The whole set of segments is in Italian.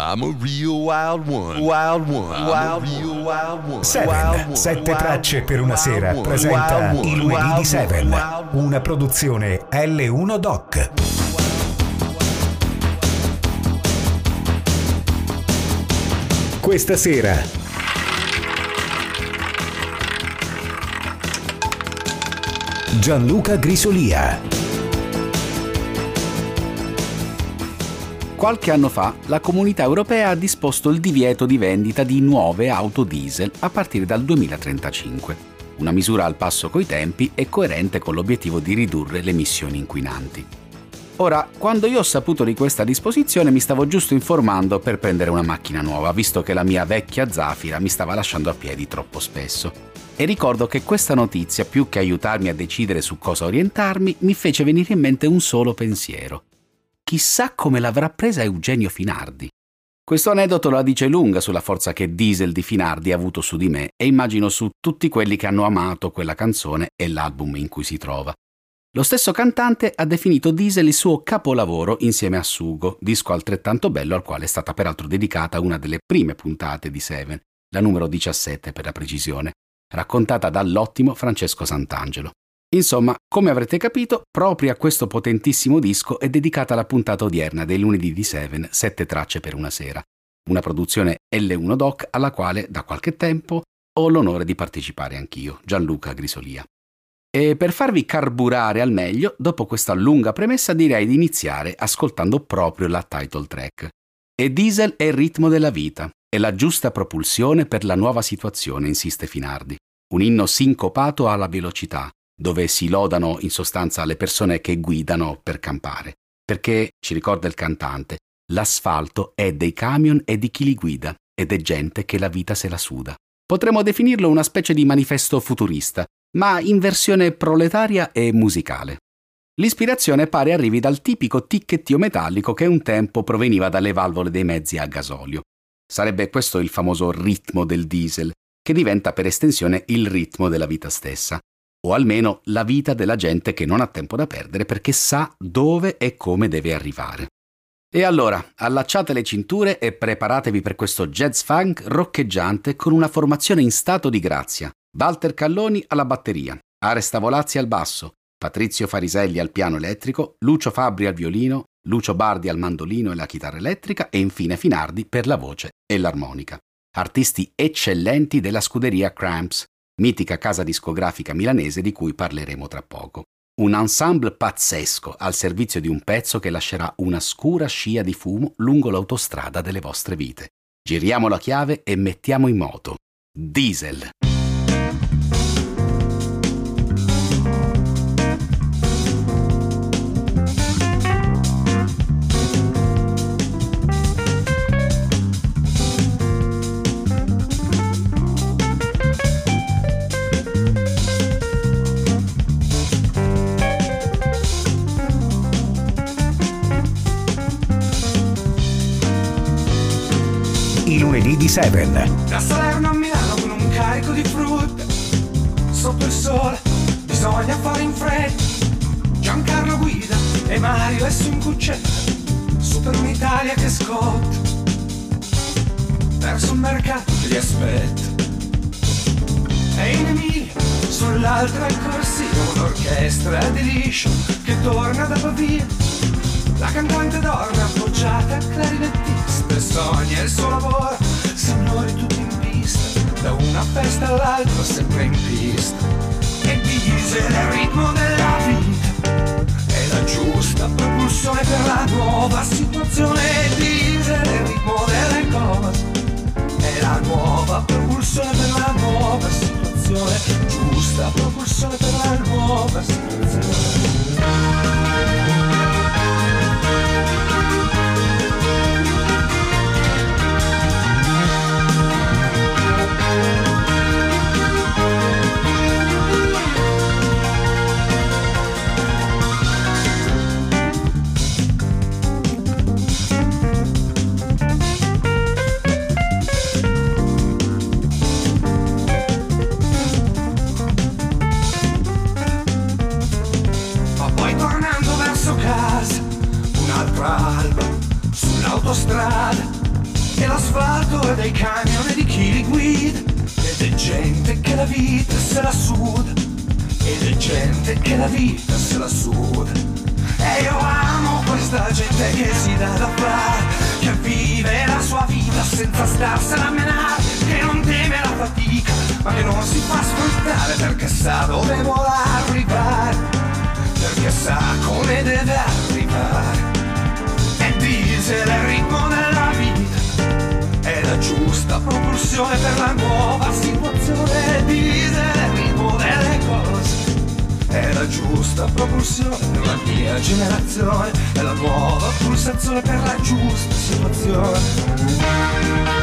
I'm a real wild one. Wild one. Wild, real wild one. Seven, sette tracce per una sera, presenta I lunedì di Seven, una produzione L1 Doc. Questa sera Gianluca Grisolia. Qualche anno fa la Comunità Europea ha disposto il divieto di vendita di nuove auto diesel a partire dal 2035, una misura al passo coi tempi e coerente con l'obiettivo di ridurre le emissioni inquinanti. Ora, quando io ho saputo di questa disposizione mi stavo giusto informando per prendere una macchina nuova, visto che la mia vecchia Zafira mi stava lasciando a piedi troppo spesso. E ricordo che questa notizia, più che aiutarmi a decidere su cosa orientarmi, mi fece venire in mente un solo pensiero. Chissà come l'avrà presa Eugenio Finardi. Questo aneddoto la dice lunga sulla forza che Diesel di Finardi ha avuto su di me e immagino su tutti quelli che hanno amato quella canzone e l'album in cui si trova. Lo stesso cantante ha definito Diesel il suo capolavoro insieme a Sugo, disco altrettanto bello al quale è stata peraltro dedicata una delle prime puntate di Seven, la numero 17 per la precisione, raccontata dall'ottimo Francesco Sant'Angelo. Insomma, come avrete capito, proprio a questo potentissimo disco è dedicata la puntata odierna dei lunedì di Seven, 7 tracce per una sera, una produzione L1 Doc alla quale da qualche tempo ho l'onore di partecipare anch'io, Gianluca Grisolia. E per farvi carburare al meglio, dopo questa lunga premessa direi di iniziare ascoltando proprio la title track. E Diesel è il ritmo della vita, è la giusta propulsione per la nuova situazione, insiste Finardi. Un inno sincopato alla velocità, dove si lodano in sostanza le persone che guidano per campare. Perché, ci ricorda il cantante, l'asfalto è dei camion e di chi li guida, ed è gente che la vita se la suda. Potremmo definirlo una specie di manifesto futurista, ma in versione proletaria e musicale. L'ispirazione pare arrivi dal tipico ticchettio metallico che un tempo proveniva dalle valvole dei mezzi a gasolio. Sarebbe questo il famoso ritmo del diesel, che diventa per estensione il ritmo della vita stessa. O almeno la vita della gente che non ha tempo da perdere perché sa dove e come deve arrivare. E allora, allacciate le cinture e preparatevi per questo jazz funk roccheggiante con una formazione in stato di grazia. Walter Calloni alla batteria, Ares Tavolazzi al basso, Patrizio Fariselli al piano elettrico, Lucio Fabbri al violino, Lucio Bardi al mandolino e la chitarra elettrica e infine Finardi per la voce e l'armonica. Artisti eccellenti della scuderia Cramps, mitica casa discografica milanese di cui parleremo tra poco. Un ensemble pazzesco al servizio di un pezzo che lascerà una scura scia di fumo lungo l'autostrada delle vostre vite. Giriamo la chiave e mettiamo in moto Diesel. I lunedì di Seven. Da Salerno a Milano con un carico di frutta, sotto il sole bisogna fare in fretta. Giancarlo guida e Mario è su in cuccetta, su per un'Italia che scotta, verso un mercato che li aspetta. E in Emilia, sull'altra il corsia, un'orchestra di liscio che torna da Pavia. La cantante dorme appoggiata al clarinettista e sogna il suo lavoro, signori tutti in pista, da una festa all'altra sempre in pista. E Diesel è il ritmo della vita, è la giusta propulsione per la nuova situazione. E Diesel è il ritmo delle cose, è la nuova propulsione per la nuova situazione, giusta propulsione per la nuova situazione. e l'asfalto e dei camion e di chi li guida, ed è gente che la vita se la suda, ed è gente che la vita se la suda. E io amo questa gente che si dà da fare, che vive la sua vita senza starsela a menare, che non teme la fatica ma che non si fa sfruttare, perché sa dove vuole arrivare, perché sa come deve arrivare. E diesel è il ritmo della vita, è la giusta propulsione per la nuova situazione. E diesel è il ritmo delle cose, è la giusta propulsione per la mia generazione, è la nuova pulsazione per la giusta situazione.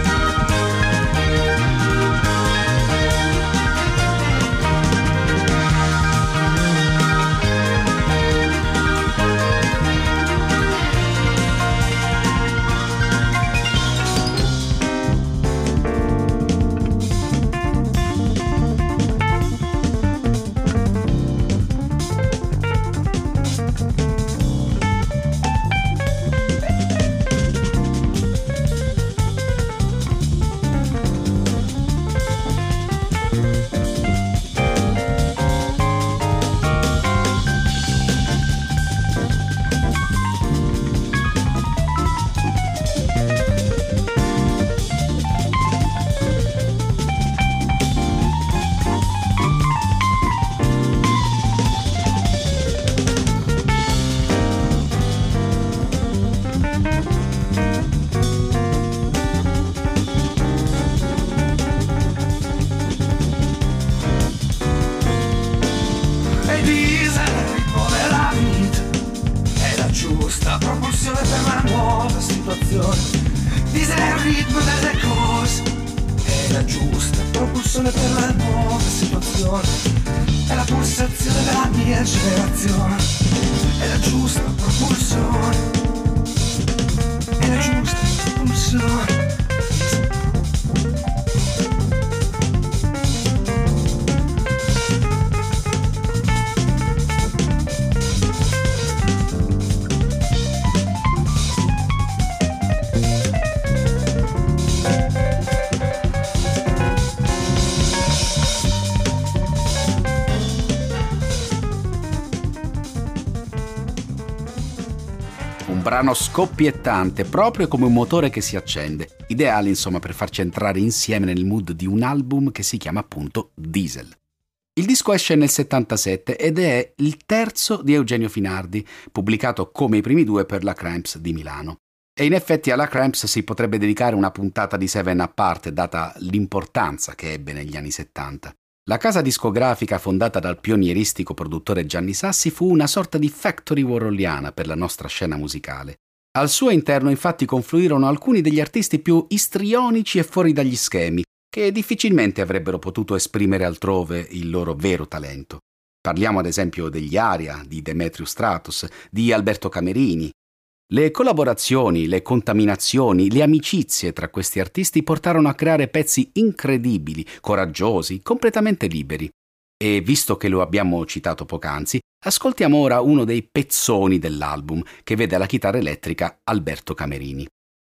Brano scoppiettante, proprio come un motore che si accende, ideale insomma per farci entrare insieme nel mood di un album che si chiama appunto Diesel. Il disco esce nel 77 ed è il terzo di Eugenio Finardi, pubblicato come i primi due per la Cramps di Milano. E in effetti alla Cramps si potrebbe dedicare una puntata di Seven Apart, data l'importanza che ebbe negli anni 70. La casa discografica fondata dal pionieristico produttore Gianni Sassi fu una sorta di factory warholiana per la nostra scena musicale. Al suo interno infatti confluirono alcuni degli artisti più istrionici e fuori dagli schemi, che difficilmente avrebbero potuto esprimere altrove il loro vero talento. Parliamo ad esempio degli Aria, di Demetrius Stratos, di Alberto Camerini. Le collaborazioni, le contaminazioni, le amicizie tra questi artisti portarono a creare pezzi incredibili, coraggiosi, completamente liberi. E visto che lo abbiamo citato poc'anzi, ascoltiamo ora uno dei pezzoni dell'album, che vede alla chitarra elettrica Alberto Camerini.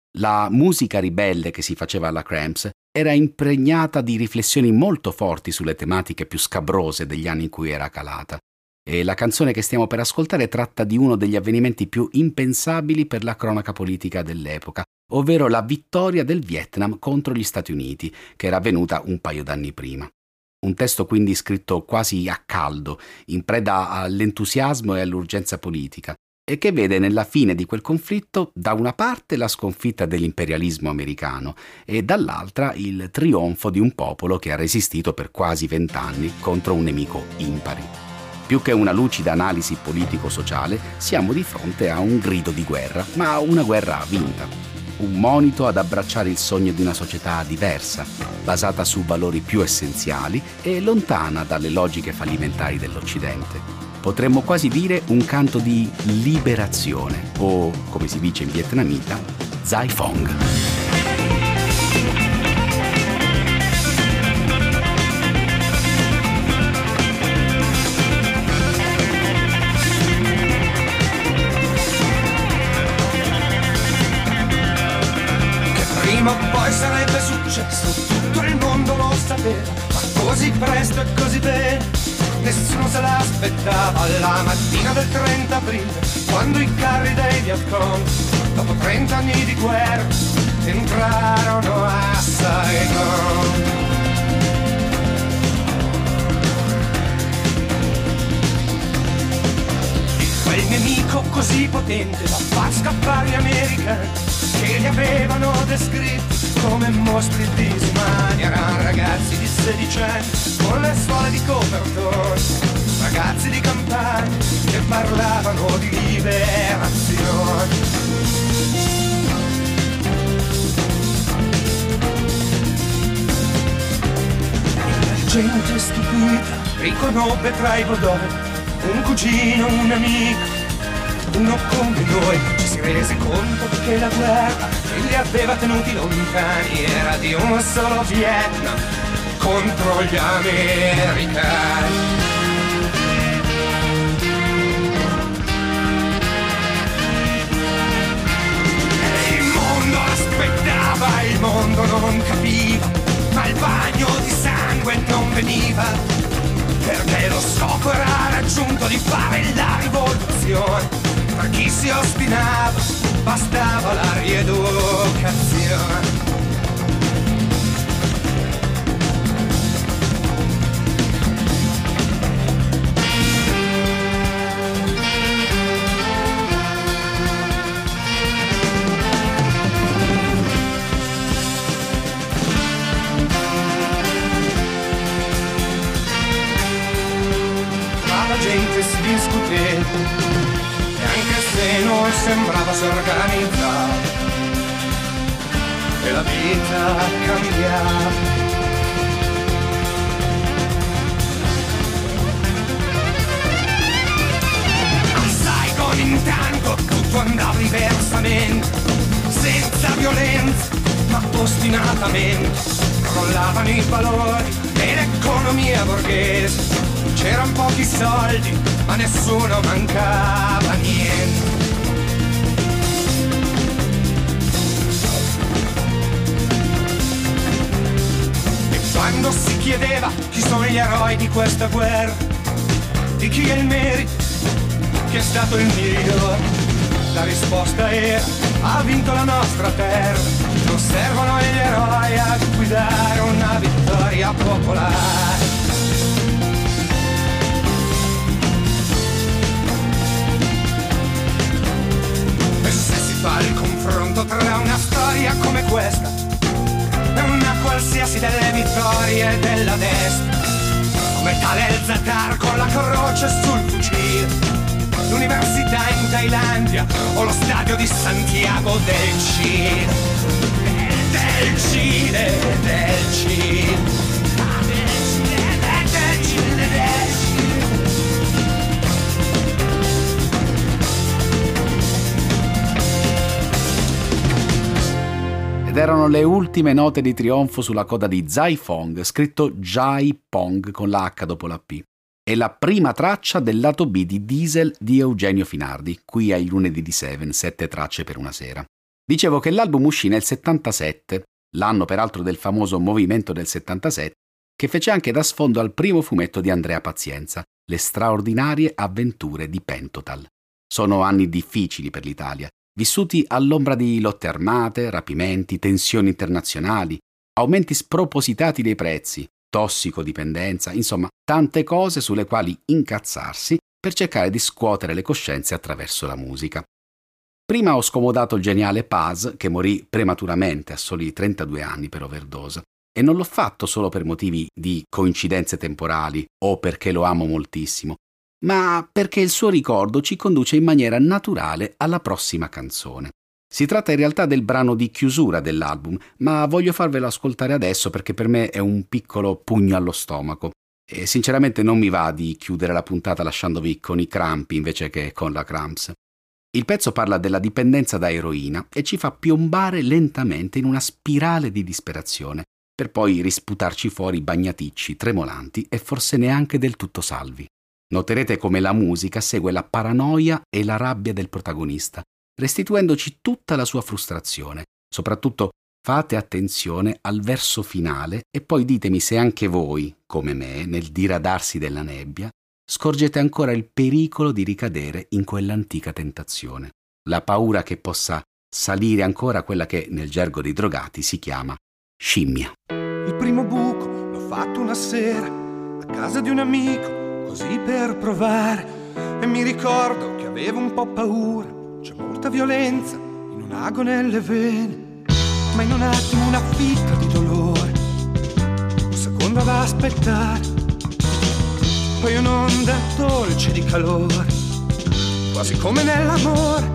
La musica ribelle che si faceva alla Cramps era impregnata di riflessioni molto forti sulle tematiche più scabrose degli anni in cui era calata. E la canzone che stiamo per ascoltare tratta di uno degli avvenimenti più impensabili per la cronaca politica dell'epoca, ovvero la vittoria del Vietnam contro gli Stati Uniti, che era avvenuta un paio d'anni prima. Un testo quindi scritto quasi a caldo, in preda all'entusiasmo e all'urgenza politica, e che vede nella fine di quel conflitto da una parte la sconfitta dell'imperialismo americano e dall'altra il trionfo di un popolo che ha resistito per quasi 20 anni contro un nemico impari. Più che una lucida analisi politico-sociale, siamo di fronte a un grido di guerra, ma una guerra vinta. Un monito ad abbracciare il sogno di una società diversa, basata su valori più essenziali e lontana dalle logiche fallimentari dell'Occidente. Potremmo quasi dire un canto di liberazione, o, come si dice in vietnamita, Zai Phong. prima o poi sarebbe successo, tutto il mondo lo sapeva, ma così presto e così bene nessuno se l'aspettava. La mattina del 30 aprile, quando i carri dei Vietcong, dopo 30 anni di guerra, entrarono a Saigon. Quel nemico così potente da far scappare gli americani, che li avevano descritti come mostri disumani. Erano ragazzi di 16 anni con le suole di copertone, ragazzi di campagna che parlavano di liberazione. La gente stupita riconobbe tra i bodoni un cugino, un amico, uno come noi. Ci si rese conto che la guerra che li aveva tenuti lontani era di un solo Vietnam contro gli americani. E il mondo aspettava, il mondo non capiva, ma il bagno di sangue non veniva, perché lo scopo era raggiunto di fare la rivoluzione. Per chi si ostinava bastava la rieducazione. Gente si discuteva e anche se non sembrava si organizzava e la vita cambiava. A Saigon intanto tutto andava diversamente, senza violenza ma ostinatamente. Crollavano i valori e l'economia borghese. C'erano pochi soldi, ma nessuno mancava niente. E quando si chiedeva chi sono gli eroi di questa guerra, di chi è il merito, chi è stato il migliore, la risposta era: ha vinto la nostra terra. Non servono gli eroi a guidare una vittoria popolare. Fa il confronto tra una storia come questa e una qualsiasi delle vittorie della destra, come tale il Zatar con la croce sul fucile, l'università in Thailandia o lo stadio di Santiago del Cile, del Cile, del Cile, del Cile, del Cile, del Cile. Ed erano le ultime note di trionfo sulla coda di Zaifong, scritto Jai Pong con la H dopo la P. È la prima traccia del lato B di Diesel di Eugenio Finardi, qui ai lunedì di Seven, 7 tracce per una sera. Dicevo che l'album uscì nel 77, l'anno peraltro del famoso Movimento del 77, che fece anche da sfondo al primo fumetto di Andrea Pazienza, Le straordinarie avventure di Pentotal. Sono anni difficili per l'Italia, vissuti all'ombra di lotte armate, rapimenti, tensioni internazionali, aumenti spropositati dei prezzi, tossicodipendenza, insomma tante cose sulle quali incazzarsi per cercare di scuotere le coscienze attraverso la musica. Prima ho scomodato il geniale Paz, che morì prematuramente a soli 32 anni per overdose, e non l'ho fatto solo per motivi di coincidenze temporali o perché lo amo moltissimo, ma perché il suo ricordo ci conduce in maniera naturale alla prossima canzone. Si tratta in realtà del brano di chiusura dell'album, ma voglio farvelo ascoltare adesso perché per me è un piccolo pugno allo stomaco e sinceramente non mi va di chiudere la puntata lasciandovi con i crampi invece che con la cramps. Il pezzo parla della dipendenza da eroina e ci fa piombare lentamente in una spirale di disperazione, per poi risputarci fuori bagnaticci, tremolanti e forse neanche del tutto salvi. Noterete come la musica segue la paranoia e la rabbia del protagonista, restituendoci tutta la sua frustrazione, soprattutto Fate attenzione al verso finale e poi ditemi se anche voi, come me, nel diradarsi della nebbia, scorgete ancora il pericolo di ricadere in quell'antica tentazione, la paura che possa salire ancora quella che nel gergo dei drogati si chiama scimmia. Il primo buco l'ho fatto una sera a casa di un amico, così per provare, e mi ricordo che avevo un po' paura, c'è molta violenza in un ago nelle vene, ma in un attimo una fitta di dolore, un secondo ad aspettare, poi un'onda dolce di calore, quasi come nell'amore,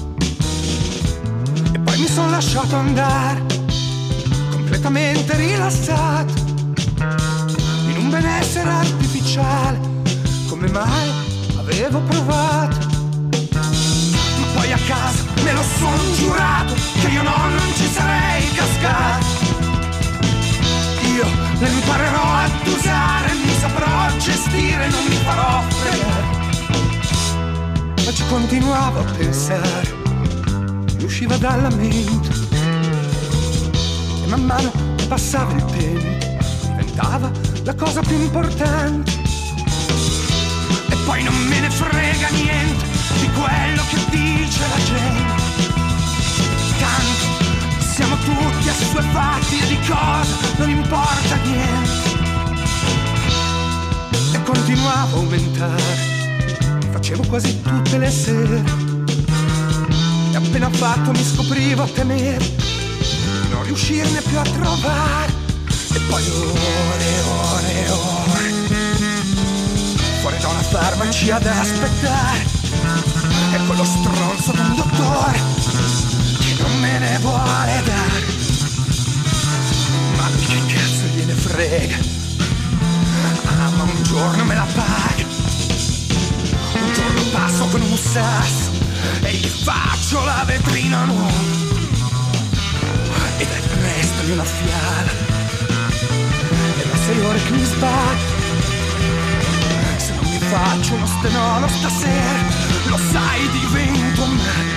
e poi mi son lasciato andare, completamente rilassato, in un benessere artificiale, come mai avevo provato. Ma poi a casa me lo son giurato che io non ci sarei cascato. Io le imparerò ad usare, mi saprò gestire, non mi farò fregare. Ma ci continuavo a pensare, mi usciva dalla mente, e man mano che passava il tempo diventava la cosa più importante. E poi non me ne frega niente di quello che dice la gente, tanto siamo tutti assuefatti e di cosa non importa niente. E continuavo a aumentare, facevo quasi tutte le sere, e appena fatto mi scoprivo a temere di non riuscirne più a trovare. E poi ore e ore e ore fuori da una farmacia ad aspettare, e quello stronzo d'un dottore che non me ne vuole dare. Ma che cazzo gliene frega, ma un giorno me la paga, un giorno passo con un sasso e gli faccio la vetrina nuova, e dai prestami una fiala, e da 6 ore che mi sbatto, se non mi faccio uno stenolo stasera, lo sai divento matto.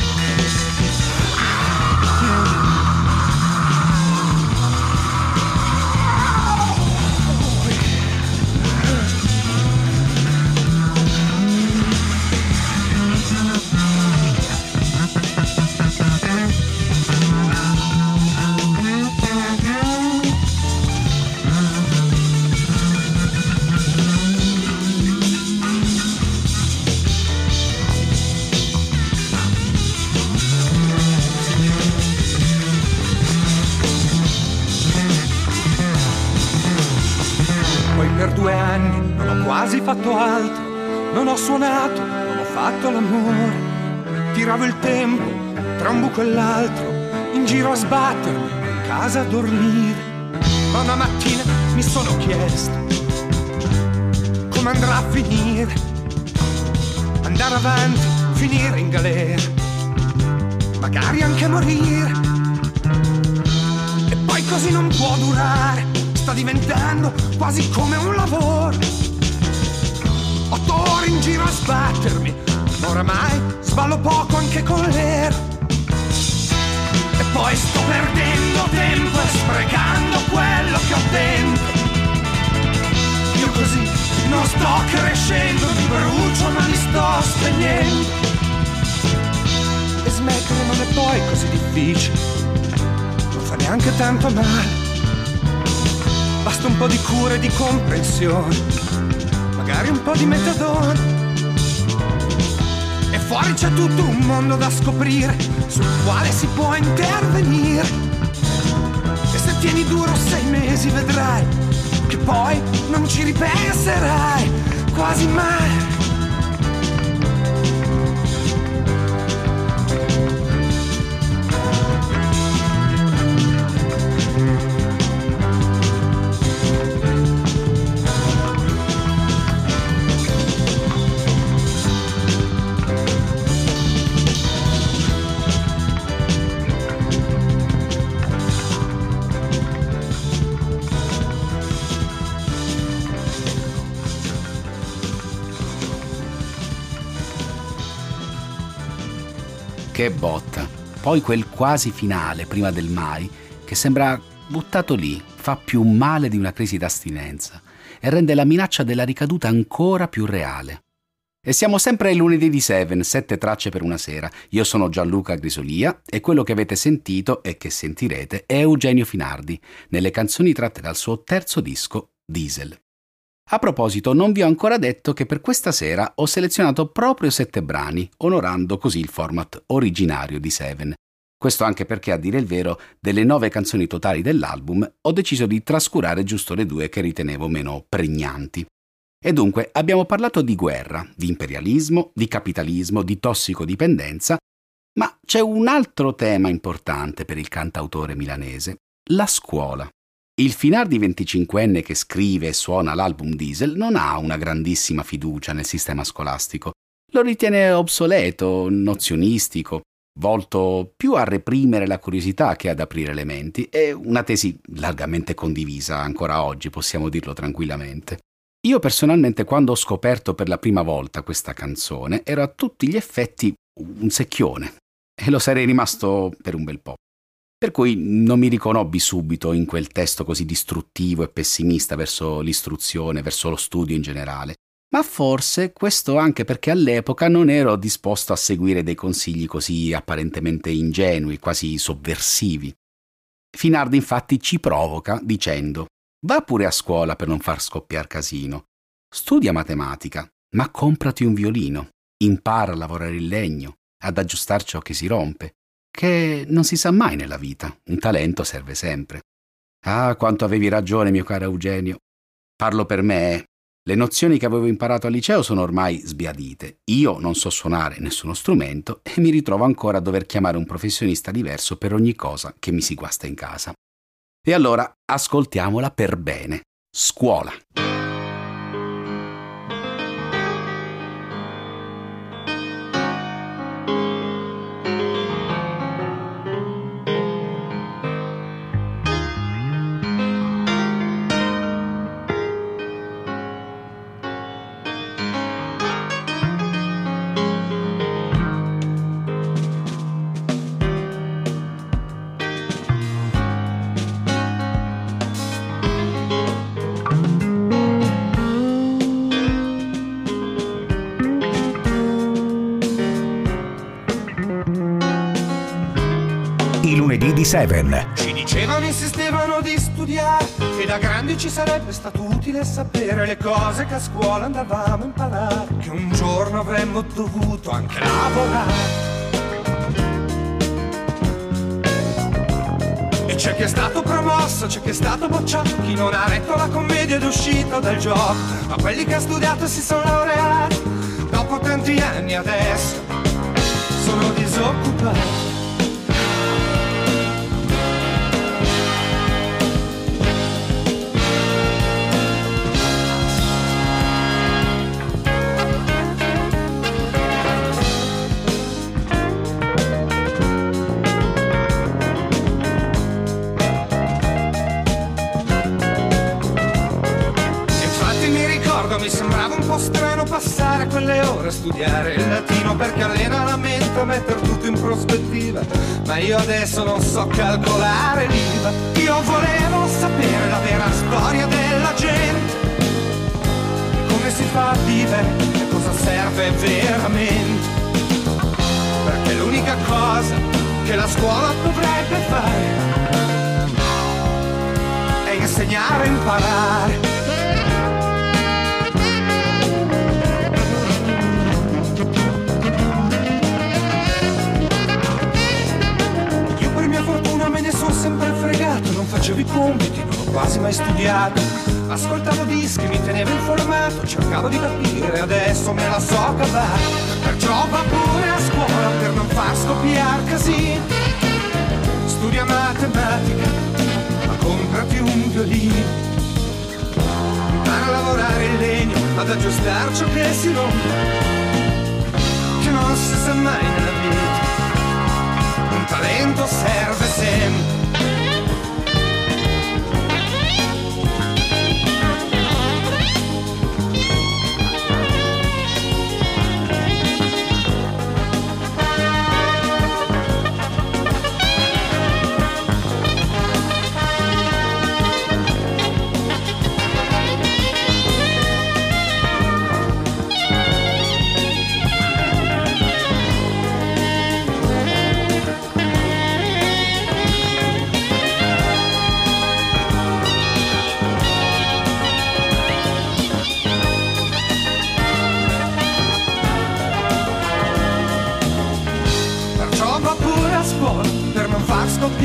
Per 2 anni non ho quasi fatto altro, non ho suonato, non ho fatto l'amore, tiravo il tempo tra un buco e l'altro, in giro a sbattermi, in casa a dormire. Ma una mattina mi sono chiesto come andrà a finire, andare avanti, finire in galera, magari anche morire. E poi così non può durare, sta diventando quasi come un lavoro. 8 ore in giro a sbattermi, ma oramai sballo poco anche con l'ero. E poi sto perdendo tempo e sprecando quello che ho dentro. Io così non sto crescendo, mi brucio ma mi sto spegnendo. E smettere non è poi così difficile, non fa neanche tanto male. Basta un po' di cura e di comprensione, magari un po' di metadone, e fuori c'è tutto un mondo da scoprire, sul quale si può intervenire. E se tieni duro 6 mesi vedrai che poi non ci ripenserai quasi mai. Che botta! poi quel quasi finale prima del mai che sembra buttato lì, fa più male di una crisi d'astinenza e rende la minaccia della ricaduta ancora più reale. E siamo sempre ai lunedì di Seven, 7 tracce per una sera. Io sono Gianluca Grisolia e quello che avete sentito e che sentirete è Eugenio Finardi, nelle canzoni tratte dal suo terzo disco, Diesel. A proposito, non vi ho ancora detto che per questa sera ho selezionato proprio 7 brani, onorando così il format originario di Seven. Questo anche perché, a dire il vero, delle 9 canzoni totali dell'album ho deciso di trascurare giusto le 2 che ritenevo meno pregnanti. E dunque abbiamo parlato di guerra, di imperialismo, di capitalismo, di tossicodipendenza, ma c'è un altro tema importante per il cantautore milanese, la scuola. Il Finardi 25enne che scrive e suona l'album Diesel non ha una grandissima fiducia nel sistema scolastico. Lo ritiene obsoleto, nozionistico, volto più a reprimere la curiosità che ad aprire le menti, è una tesi largamente condivisa ancora oggi, possiamo dirlo tranquillamente. Io personalmente, quando ho scoperto per la prima volta questa canzone, ero a tutti gli effetti un secchione e lo sarei rimasto per un bel po'. Per cui non mi riconobbi subito in quel testo così distruttivo e pessimista verso l'istruzione, verso lo studio in generale. Ma forse questo anche perché all'epoca non ero disposto a seguire dei consigli così apparentemente ingenui, quasi sovversivi. Finardi infatti ci provoca dicendo: va pure a scuola per non far scoppiar casino, studia matematica, ma comprati un violino, impara a lavorare il legno, ad aggiustare ciò che si rompe, che non si sa mai nella vita, un talento serve sempre. Ah, quanto avevi ragione, mio caro Eugenio. Parlo per me, Le nozioni che avevo imparato al liceo sono ormai sbiadite. Io non so suonare nessuno strumento e mi ritrovo ancora a dover chiamare un professionista diverso per ogni cosa che mi si guasta in casa. E allora ascoltiamola per bene. Scuola. I lunedì di Seven. Ci dicevano, insistevano di studiare, che da grandi ci sarebbe stato utile sapere le cose che a scuola andavamo a imparare, che un giorno avremmo dovuto anche lavorare. E c'è chi è stato promosso, c'è chi è stato bocciato, chi non ha letto la commedia ed è uscito dal gioco, ma quelli che hanno studiato e si sono laureati, dopo tanti anni adesso sono disoccupati. Mi sembrava un po' strano passare quelle ore a studiare il latino, perché allena la mente a mettere tutto in prospettiva, ma io adesso non so calcolare l'IVA. Io volevo sapere la vera storia della gente, come si fa a vivere e cosa serve veramente, perché l'unica cosa che la scuola dovrebbe fare è insegnare a imparare. Me ne sono sempre fregato, non facevo i compiti, non ho quasi mai studiato, ascoltavo dischi, mi tenevo informato, cercavo di capire, adesso me la so cavare, perciò va pure a scuola per non far scoppiare casino, studia matematica, ma comprati un violino, impara a lavorare il legno, ad aggiustare ciò che si rompe, che non si sa mai nella vita. Un talento serve sempre.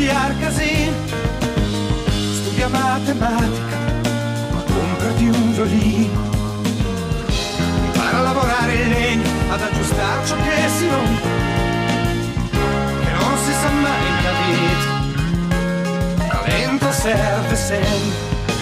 studiare casino, studia matematica, ma comprati un violino. Impara a lavorare il legno, ad aggiustare ciò che si rompe, che non si sa mai nella vita, talento serve sempre.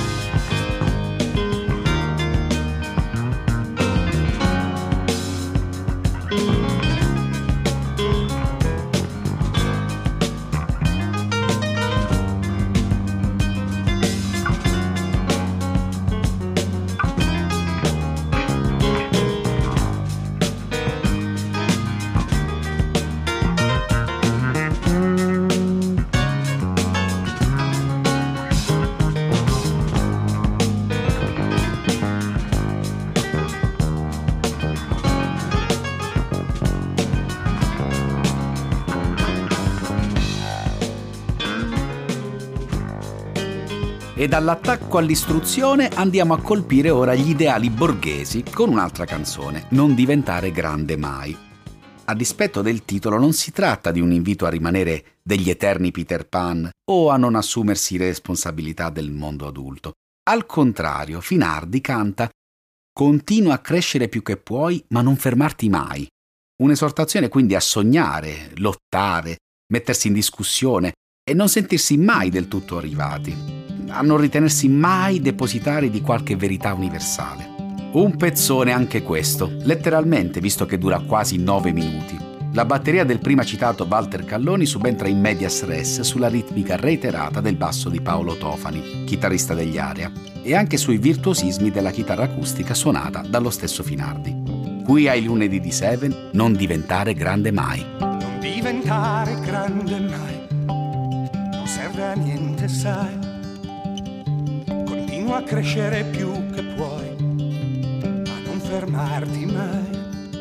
E dall'attacco all'istruzione andiamo a colpire ora gli ideali borghesi con un'altra canzone, Non diventare grande mai. A dispetto del titolo non si tratta di un invito a rimanere degli eterni Peter Pan o a non assumersi le responsabilità del mondo adulto. Al contrario, Finardi canta «Continua a crescere più che puoi, ma non fermarti mai». Un'esortazione quindi a sognare, lottare, mettersi in discussione e non sentirsi mai del tutto arrivati, a non ritenersi mai depositari di qualche verità universale. Un pezzone anche questo, letteralmente, visto che dura quasi 9 minuti. La batteria del prima citato Walter Calloni subentra in medias res sulla ritmica reiterata del basso di Paolo Tofani, chitarrista degli Aria, e anche sui virtuosismi della chitarra acustica suonata dallo stesso Finardi. Qui ai lunedì di Seven, Non diventare grande mai. Non diventare grande mai, non serve a niente, sai. Continua a crescere più che puoi, ma non fermarti mai.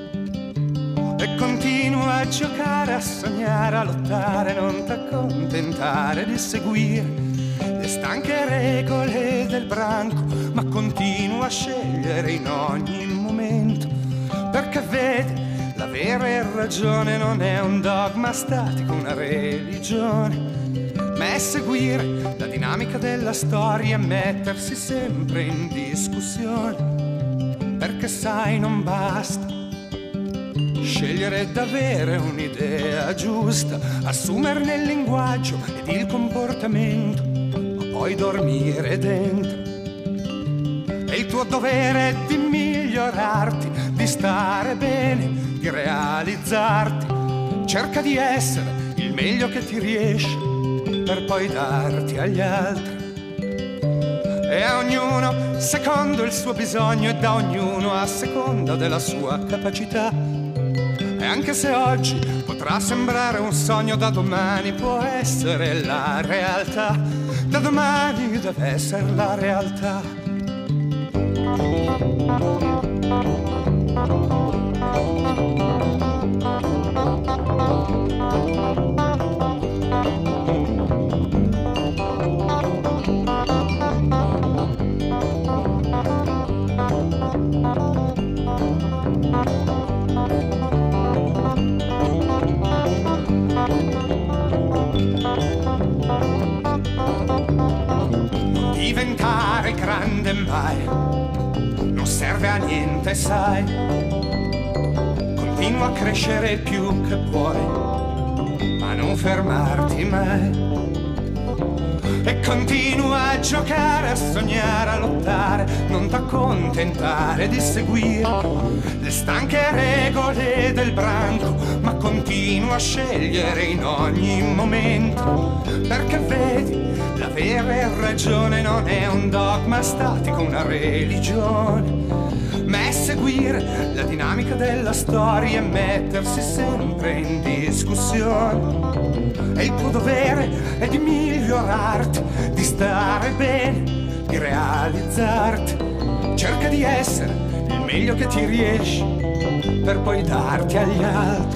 E continua a giocare, a sognare, a lottare, non t'accontentare di seguire le stanche regole del branco, ma continua a scegliere in ogni momento, perché vedi, la vera ragione non è un dogma statico, una religione, ma è seguire la dinamica della storia e mettersi sempre in discussione, perché sai non basta scegliere d'avere un'idea giusta, assumerne il linguaggio ed il comportamento, ma poi dormire dentro. E il tuo dovere è di migliorarti, di stare bene, di realizzarti. Cerca di essere il meglio che ti riesce, per poi darti agli altri. E a ognuno secondo il suo bisogno e da ognuno a seconda della sua capacità. E anche se oggi potrà sembrare un sogno, da domani può essere la realtà. Da domani deve essere la realtà. Diventare grande mai non serve a niente, sai. Continua a crescere più che puoi, ma non fermarti mai. E continua a giocare, a sognare, a lottare, non t'accontentare di seguire le stanche regole del branco, ma continua a scegliere in ogni momento, perché vedi, la vera ragione non è un dogma statico, una religione, ma è seguire la dinamica della storia e mettersi sempre in discussione. E il tuo dovere è di migliorarti, di stare bene, di realizzarti. Cerca di essere il meglio che ti riesce, per poi darti agli altri.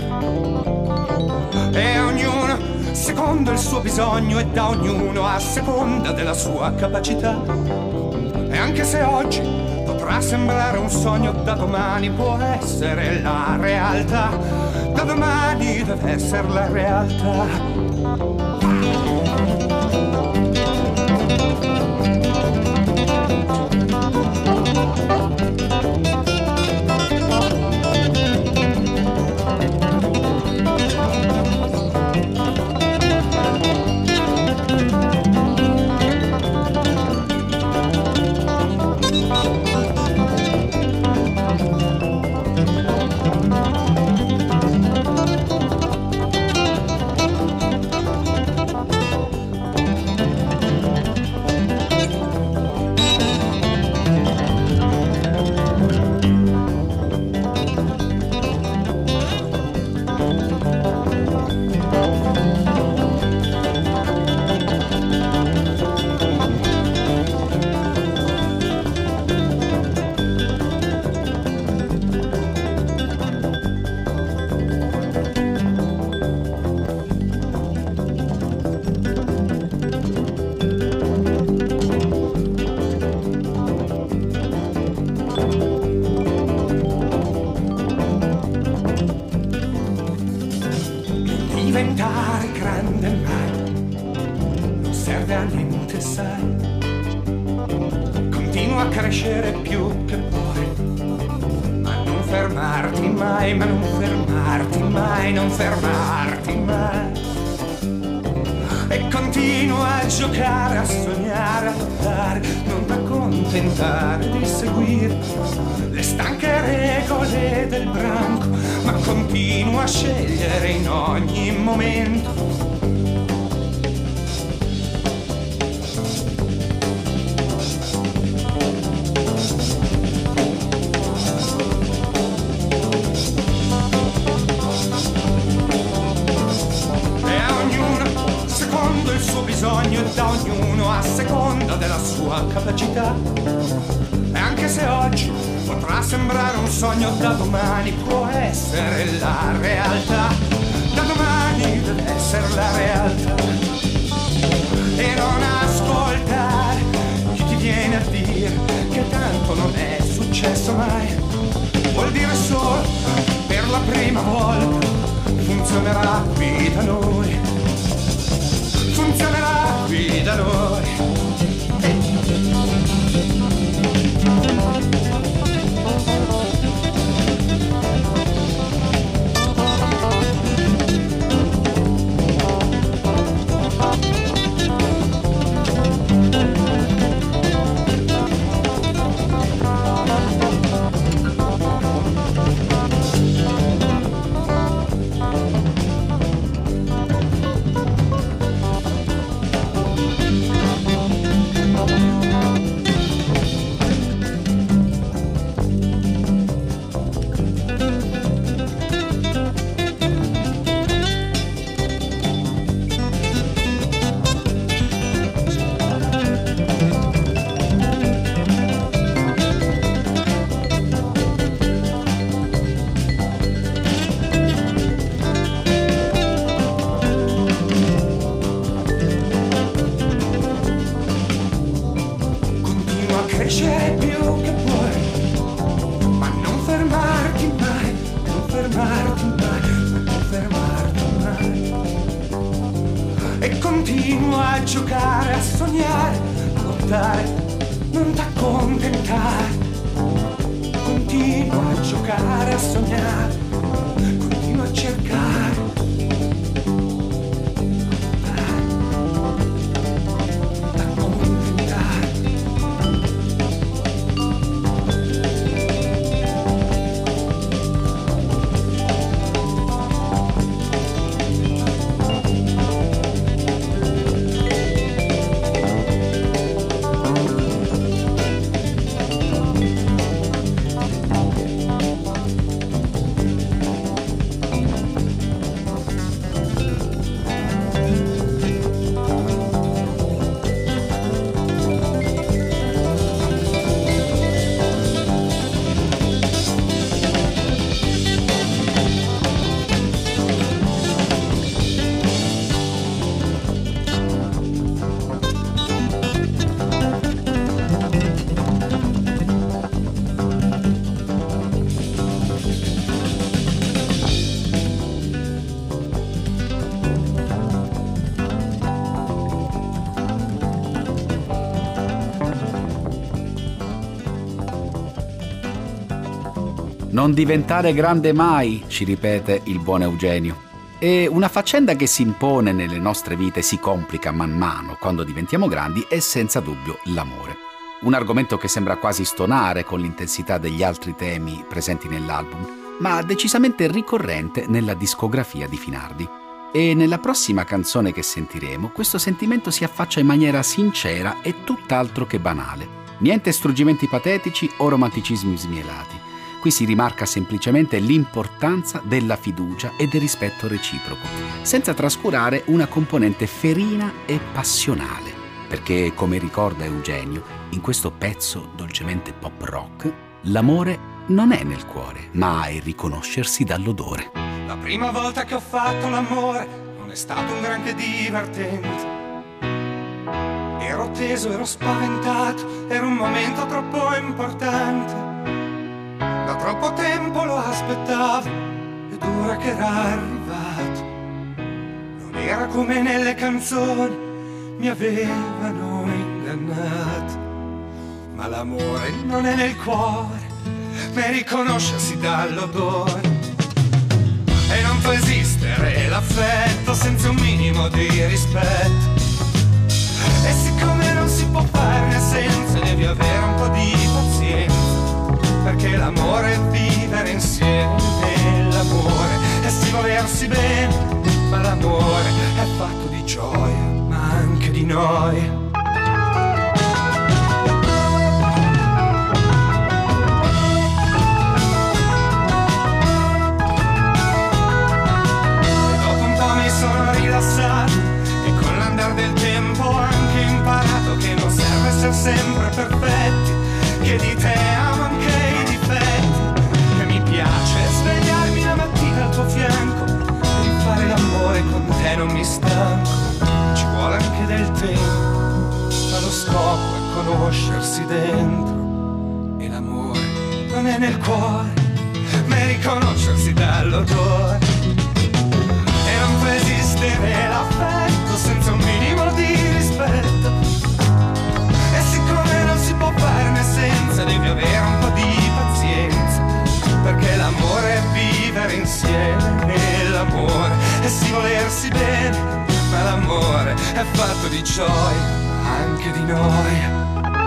E ognuno secondo il suo bisogno e da ognuno a seconda della sua capacità. E anche se oggi potrà sembrare un sogno, da domani può essere la realtà. Da domani deve essere la realtà. serve alle mute, sai. Continua a crescere più che puoi, ma non fermarti mai, ma non fermarti mai, non fermarti mai. E continua a giocare, a sognare, a lottare, non t'accontentare di seguire le stanche regole del branco, ma continua a scegliere in ogni momento. Bisogno da ognuno a seconda della sua capacità. E anche se oggi potrà sembrare un sogno, da domani può essere la realtà. Da domani deve essere la realtà. E non ascoltare chi ti viene a dire che tanto non è successo mai. Vuol dire solo per la prima volta funzionerà qui da noi. Funzionerà qui da noi. Non diventare grande mai, ci ripete il buon Eugenio. E una faccenda che si impone nelle nostre vite e si complica man mano quando diventiamo grandi è senza dubbio l'amore. Un argomento che sembra quasi stonare con l'intensità degli altri temi presenti nell'album, ma decisamente ricorrente nella discografia di Finardi. E nella prossima canzone che sentiremo, questo sentimento si affaccia in maniera sincera e tutt'altro che banale. Niente struggimenti patetici o romanticismi smielati. Qui si rimarca semplicemente l'importanza della fiducia e del rispetto reciproco, senza trascurare una componente ferina e passionale, perché, come ricorda Eugenio, in questo pezzo dolcemente pop rock, l'amore non è nel cuore, ma è riconoscersi dall'odore. La prima volta che ho fatto l'amore non è stato un granché divertente. Ero teso, ero spaventato, era un momento troppo importante. Da troppo tempo lo aspettavo ed ora che era arrivato non era come nelle canzoni, mi avevano ingannato. Ma l'amore non è nel cuore, ma è riconoscersi dall'odore. E non può esistere l'affetto senza un minimo di rispetto. E siccome non si può farne senza, devi avere un po' di pazienza, perché l'amore è vivere insieme, e l'amore è sì volersi bene, ma l'amore è fatto di gioia, ma anche di noia. E con l'andare del tempo ho anche imparato che non serve essere sempre perfetti, che di te amo anche i difetti, che mi piace svegliarmi la mattina al tuo fianco e di fare l'amore con te non mi stanco. Ci vuole anche del tempo, ma lo scopo è conoscersi dentro. E l'amore non è nel cuore, ma è riconoscersi dall'odore. E non può esistere l'affetto senza un minimo di rispetto. E siccome non si può farne senza, devi avere un po' di pazienza, perché l'amore è vivere insieme, e l'amore è sì volersi bene, ma l'amore è fatto di gioia, anche di noia.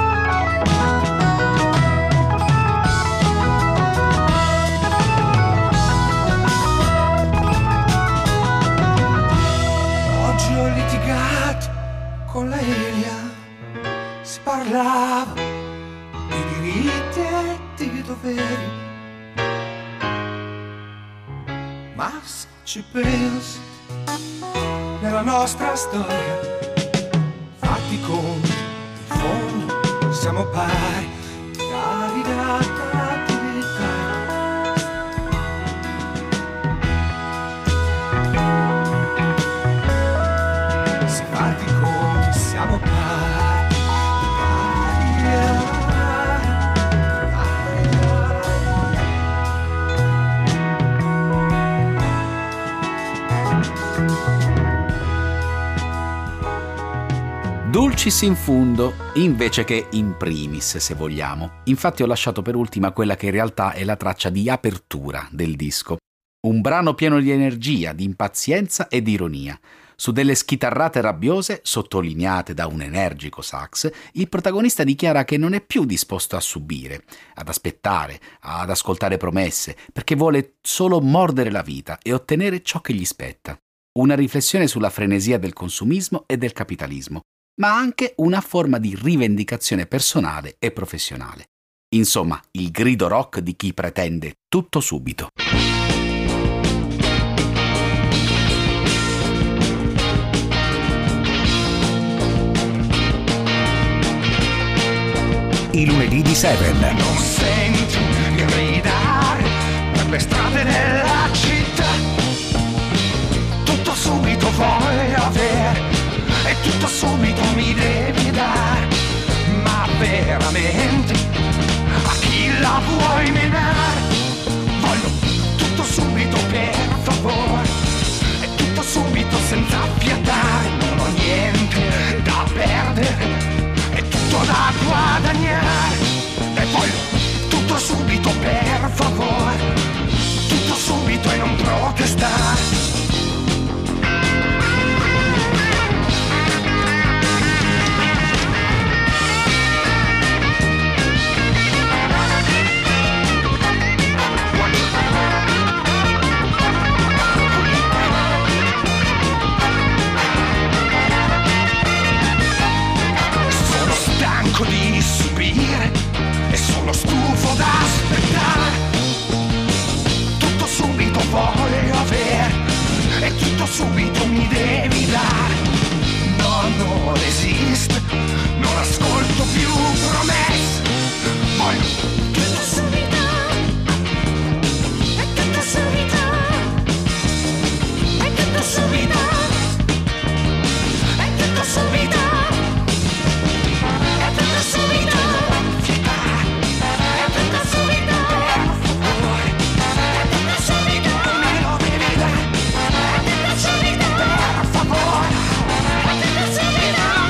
Ho litigato con la Elia, si parlava di diritti e di doveri, ma se ci pensi, nella nostra storia, fatti i conti, in fondo siamo pari, candidata. Siamo pari, Dulcis in fundo, invece che in primis, se vogliamo. Infatti ho lasciato per ultima quella che in realtà è la traccia di apertura del disco. Un brano pieno di energia, di impazienza e di ironia. Su delle schitarrate rabbiose, sottolineate da un energico sax, il protagonista dichiara che non è più disposto a subire, ad aspettare, ad ascoltare promesse, perché vuole solo mordere la vita e ottenere ciò che gli spetta. Una riflessione sulla frenesia del consumismo e del capitalismo, ma anche una forma di rivendicazione personale e professionale. Insomma, il grido rock di chi pretende tutto subito. I lunedì di Seven. Non senti gridare per le strade della città, tutto subito voglio avere e tutto subito mi devi dare, ma veramente a chi la vuoi menare? Voglio tutto subito per favore e tutto subito senza fiatare, non ho niente da perdere, tutto da guadagnare, e voglio tutto subito per favore, tutto subito e non protestare. Di subire e sono stufo da aspettare, tutto subito voglio avere e tutto subito mi devi dare. No, non esiste, non ascolto più promesse, voglio tutto subito e tutto subito e tutto subito e tutto subito. Subito, per favore,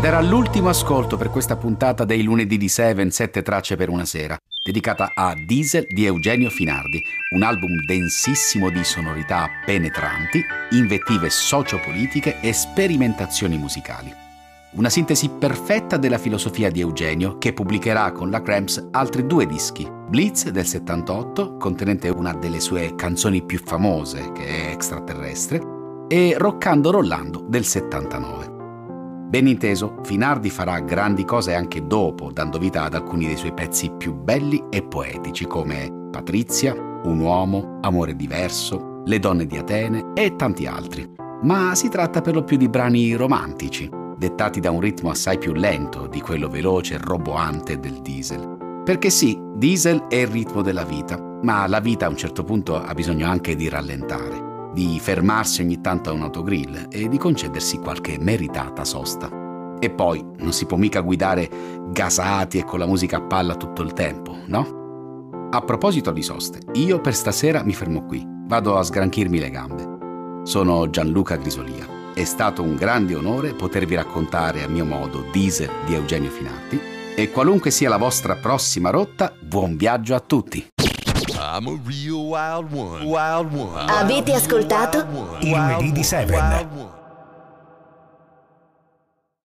Era l'ultimo ascolto per questa puntata dei lunedì di Seven, 7 tracce per una sera, dedicata a Diesel di Eugenio Finardi, un album densissimo di sonorità penetranti, invettive sociopolitiche e sperimentazioni musicali. Una sintesi perfetta della filosofia di Eugenio, che pubblicherà con la Cramps altri 2 dischi: Blitz del 78, contenente una delle sue canzoni più famose, che è Extraterrestre, e Roccando Rollando del 79. Ben inteso, Finardi farà grandi cose anche dopo, dando vita ad alcuni dei suoi pezzi più belli e poetici, come Patrizia, Un uomo, Amore diverso, Le donne di Atene e tanti altri. Ma si tratta per lo più di brani romantici, dettati da un ritmo assai più lento di quello veloce e roboante del diesel. Perché sì, diesel è il ritmo della vita, ma la vita a un certo punto ha bisogno anche di rallentare, di fermarsi ogni tanto a un autogrill e di concedersi qualche meritata sosta. E poi non si può mica guidare gasati e con la musica a palla tutto il tempo, no? A proposito di soste, io per stasera mi fermo qui, vado a sgranchirmi le gambe. Sono Gianluca Grisolia. È stato un grande onore potervi raccontare a mio modo Diesel di Eugenio Finardi, e qualunque sia la vostra prossima rotta, buon viaggio a tutti! I'm a real wild one. Wild one. Avete ascoltato? Il lunedì di Seven.